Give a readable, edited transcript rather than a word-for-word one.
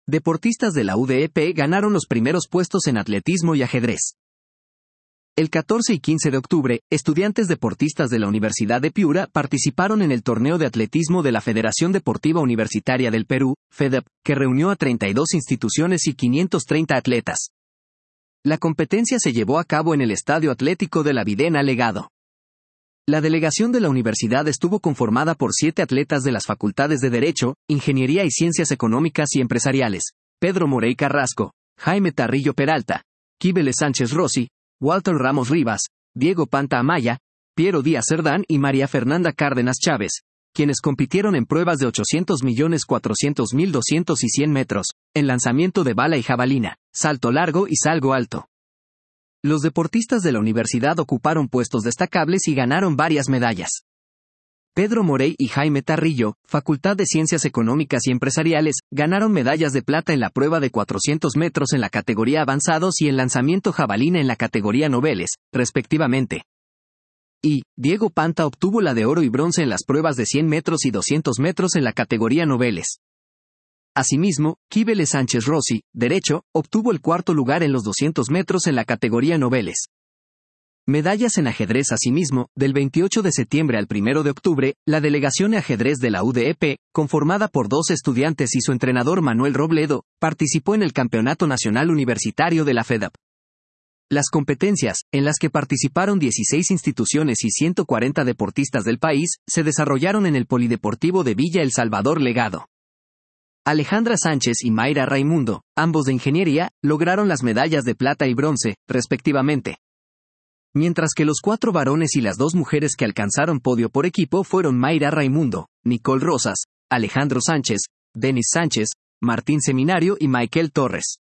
Deportistas de la UDEP ganaron los primeros puestos en atletismo y ajedrez. El 14 y 15 de octubre, estudiantes deportistas de la Universidad de Piura participaron en el torneo de atletismo de la Federación Deportiva Universitaria del Perú, FEDEP, que reunió a 32 instituciones y 530 atletas. La competencia se llevó a cabo en el Estadio Atlético de la Videna Legado. La delegación de la universidad estuvo conformada por 7 atletas de las facultades de Derecho, Ingeniería y Ciencias Económicas y Empresariales: Pedro Morey Carrasco, Jaime Tarrillo Peralta, Quíveles Sánchez Rossi, Walter Ramos Rivas, Diego Panta Amaya, Piero Díaz Cerdán y María Fernanda Cárdenas Chávez, quienes compitieron en pruebas de 800.000, 400.000, 200 y 100 metros, en lanzamiento de bala y jabalina, salto largo y salto alto. Los deportistas de la universidad ocuparon puestos destacables y ganaron varias medallas. Pedro Morey y Jaime Tarrillo, Facultad de Ciencias Económicas y Empresariales, ganaron medallas de plata en la prueba de 400 metros en la categoría avanzados y en lanzamiento jabalina en la categoría noveles, respectivamente. Y Diego Panta obtuvo la de oro y bronce en las pruebas de 100 metros y 200 metros en la categoría noveles. Asimismo, Quíveles Sánchez Rossi, Derecho, obtuvo el cuarto lugar en los 200 metros en la categoría noveles. Medallas en ajedrez. Asimismo, del 28 de septiembre al 1 de octubre, la delegación de ajedrez de la UDEP, conformada por 2 estudiantes y su entrenador Manuel Robledo, participó en el Campeonato Nacional Universitario de la FEDEP. Las competencias, en las que participaron 16 instituciones y 140 deportistas del país, se desarrollaron en el Polideportivo de Villa El Salvador Legado. Alejandra Sánchez y Mayra Raimundo, ambos de Ingeniería, lograron las medallas de plata y bronce, respectivamente. Mientras que los 4 varones y las 2 mujeres que alcanzaron podio por equipo fueron Mayra Raimundo, Nicole Rosas, Alejandro Sánchez, Denis Sánchez, Martín Seminario y Michael Torres.